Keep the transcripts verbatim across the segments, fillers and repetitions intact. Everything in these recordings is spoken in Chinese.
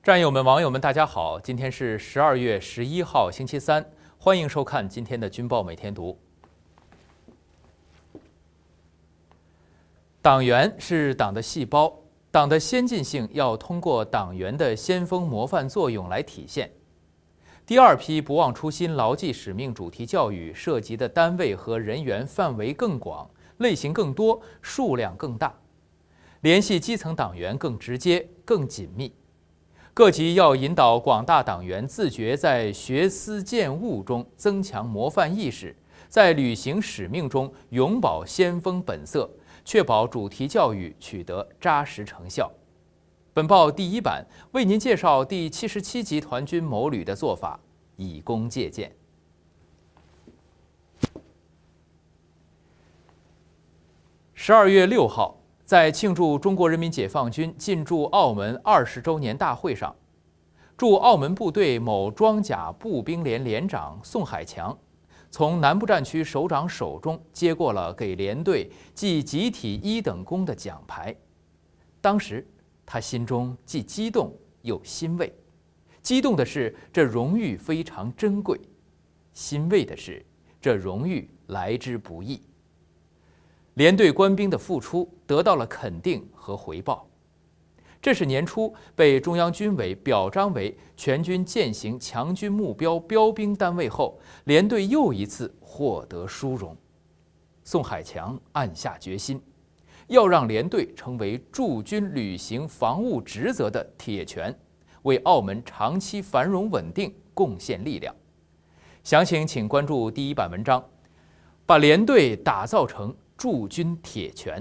战友们、网友们，大家好！今天是十二月十一号，星期三，欢迎收看今天的《军报每天读》。党员是党的细胞，党的先进性要通过党员的先锋模范作用来体现。第二批不忘初心、牢记使命主题教育涉及的单位和人员范围更广，类型更多，数量更大，联系基层党员更直接、更紧密。各级要引导广大党员自觉在学思践悟中增强模范意识，在履行使命中永葆先锋本色，确保主题教育取得扎实成效。本报第一版为您介绍第七十七集团军某旅的做法，以供借鉴。十二月六号。在庆祝中国人民解放军进驻澳门二十周年大会上，驻澳门部队某装甲步兵连连长宋海强从南部战区首长手中接过了给连队记集体一等功的奖牌。当时他心中既激动又欣慰，激动的是这荣誉非常珍贵，欣慰的是这荣誉来之不易。连队官兵的付出得到了肯定和回报，这是年初被中央军委表彰为全军践行强军目标标兵单位后，连队又一次获得殊荣。宋海强暗下决心，要让连队成为驻军履行防务职责的铁拳，为澳门长期繁荣稳定贡献力量。详情请关注第一版文章，把连队打造成驻军铁拳。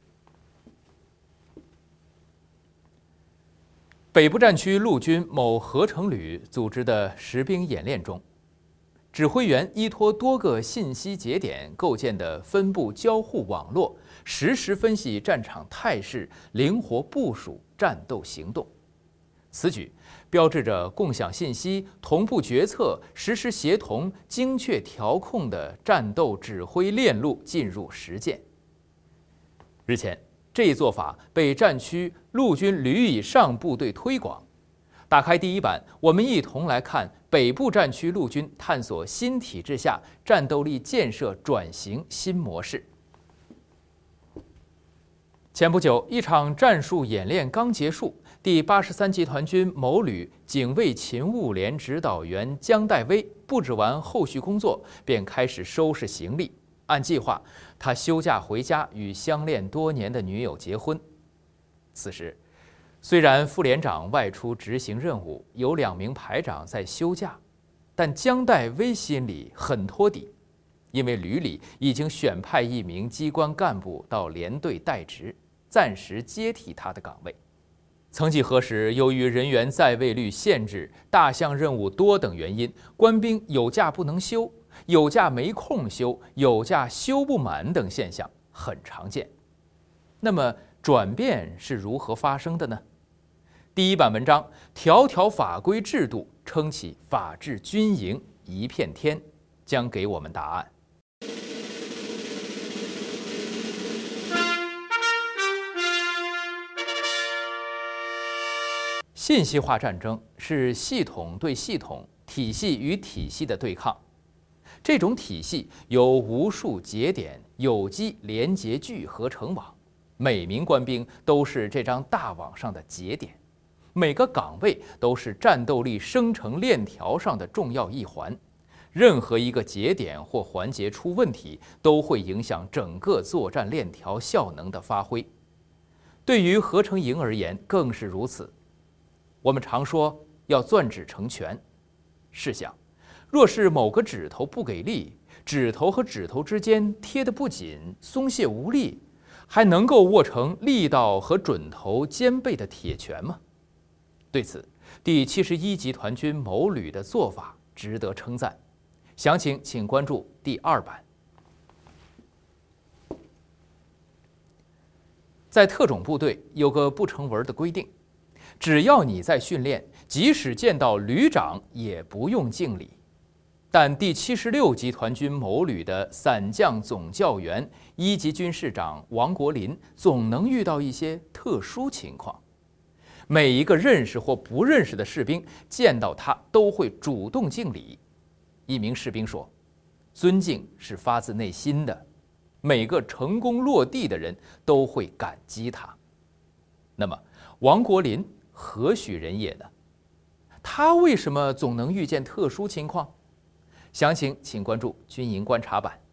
北部战区陆军某合成旅组织的实兵演练中，指挥员依托多个信息节点构建的分部交互网络，实时分析战场态势，灵活部署战斗行动。此举标志着共享信息、同步决策、实时协同、精确调控的战斗指挥链路进入实践。日前，这一做法被战区陆军旅以上部队推广。打开第一版，我们一同来看北部战区陆军探索新体制下战斗力建设转型新模式。前不久，一场战术演练刚结束，第八十三集团军某旅警卫勤务连指导员姜代威布置完后续工作，便开始收拾行李。按计划，他休假回家与相恋多年的女友结婚。此时，虽然副连长外出执行任务，有两名排长在休假，但姜代威心里很托底，因为旅里已经选派一名机关干部到连队代职，暂时接替他的岗位。曾几何时，由于人员在位率限制、大项任务多等原因，官兵有假不能休，有假没空休，有假休不满等现象很常见。那么转变是如何发生的呢？第一版文章，条条法规制度撑起法治军营一片天，将给我们答案。信息化战争是系统对系统、体系与体系的对抗。这种体系由无数节点有机连结聚合成网，每名官兵都是这张大网上的节点，每个岗位都是战斗力生成链条上的重要一环。任何一个节点或环节出问题，都会影响整个作战链条效能的发挥。对于合成营而言，更是如此。我们常说要攥指成拳，试想，若是某个指头不给力，指头和指头之间贴得不紧，松懈无力，还能够握成力道和准头兼备的铁拳吗？对此，第七十一集团军某旅的做法值得称赞。详情请关注第二版。在特种部队有个不成文的规定，只要你在训练，即使见到旅长也不用敬礼。但第七十六集团军某旅的散将总教员、一级军士长王国林总能遇到一些特殊情况。 每一个认识或不认识的士兵见到他都会主动敬礼。一名士兵说：“尊敬是发自内心的，每个成功落地的人都会感激他。”那么，王国林何许人也呢？他为什么总能遇见特殊情况？详情请关注军营观察版。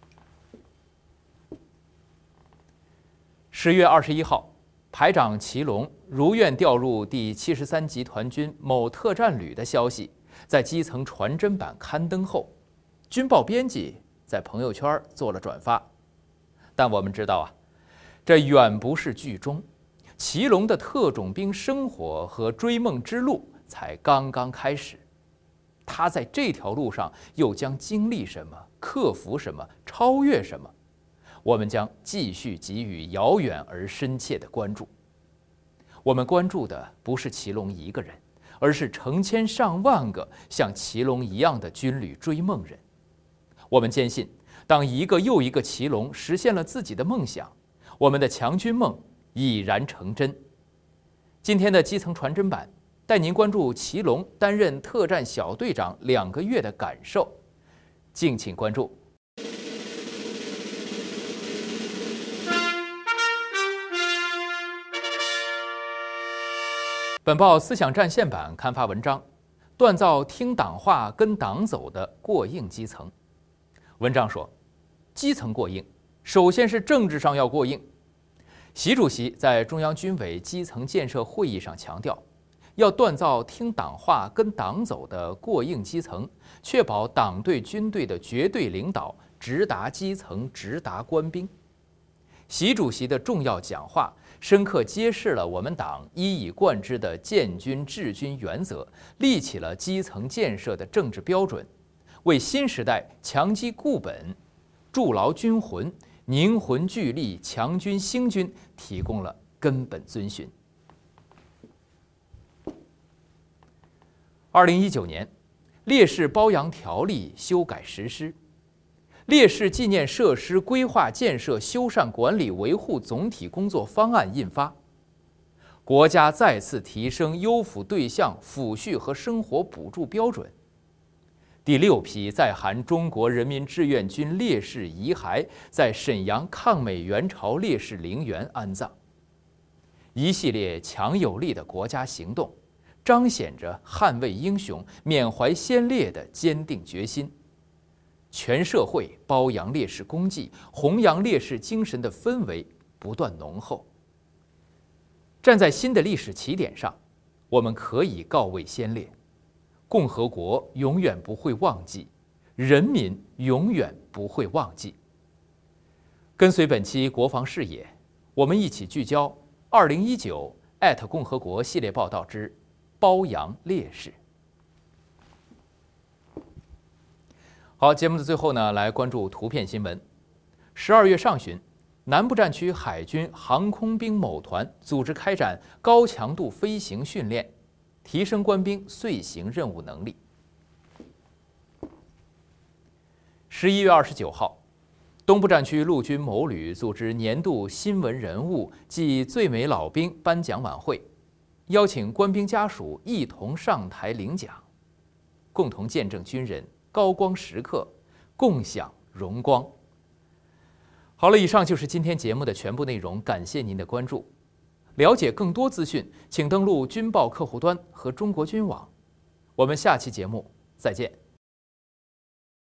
十月二十一号，排长祁隆如愿调入第七十三集团军某特战旅的消息，在基层传真版刊登后，军报编辑在朋友圈做了转发。但我们知道啊，这远不是剧终，祁隆的特种兵生活和追梦之路才刚刚开始。他在这条路上又将经历什么，克服什么，超越什么？我们将继续给予遥远而深切的关注。我们关注的不是祁隆一个人，而是成千上万个像祁隆一样的军旅追梦人。我们坚信，当一个又一个祁隆实现了自己的梦想，我们的强军梦已然成真。今天的基层传真版带您关注祁隆担任特战小队长两个月的感受，敬请关注。本报思想战线版刊发文章，锻造听党话跟党走的过硬基层。文章说，基层过硬，首先是政治上要过硬。习主席在中央军委基层建设会议上强调，要锻造听党话跟党走的过硬基层，确保党对军队的绝对领导直达基层，直达官兵。习主席的重要讲话深刻揭示了我们党一以贯之的建军治军原则，立起了基层建设的政治标准，为新时代强基固本、筑牢军魂、凝魂聚力、强军兴军提供了根本遵循。二零一九年，烈士褒扬条例修改实施，烈士纪念设施规划建设修缮管理维护总体工作方案印发，国家再次提升优抚对象抚恤和生活补助标准。第六批在韩中国人民志愿军烈士遗骸在沈阳抗美援朝烈士陵园安葬。一系列强有力的国家行动，彰显着捍卫英雄、缅怀先烈的坚定决心。全社会褒扬烈士功绩、弘扬烈士精神的氛围不断浓厚。站在新的历史起点上，我们可以告慰先烈：共和国永远不会忘记，人民永远不会忘记。跟随本期国防视野，我们一起聚焦二零一九艾特共和国系列报道之褒扬烈士。好，节目的最后呢，来关注图片新闻。十二月上旬，南部战区海军航空兵某团组织开展高强度飞行训练，提升官兵遂行任务能力。十一月二十九号，东部战区陆军某旅组织年度新闻人物暨最美老兵颁奖晚会，邀请官兵家属一同上台领奖，共同见证军人高光时刻，共享荣光。好了，以上就是今天节目的全部内容，感谢您的关注。了解更多资讯，请登录军报客户端和中国军网。我们下期节目再见。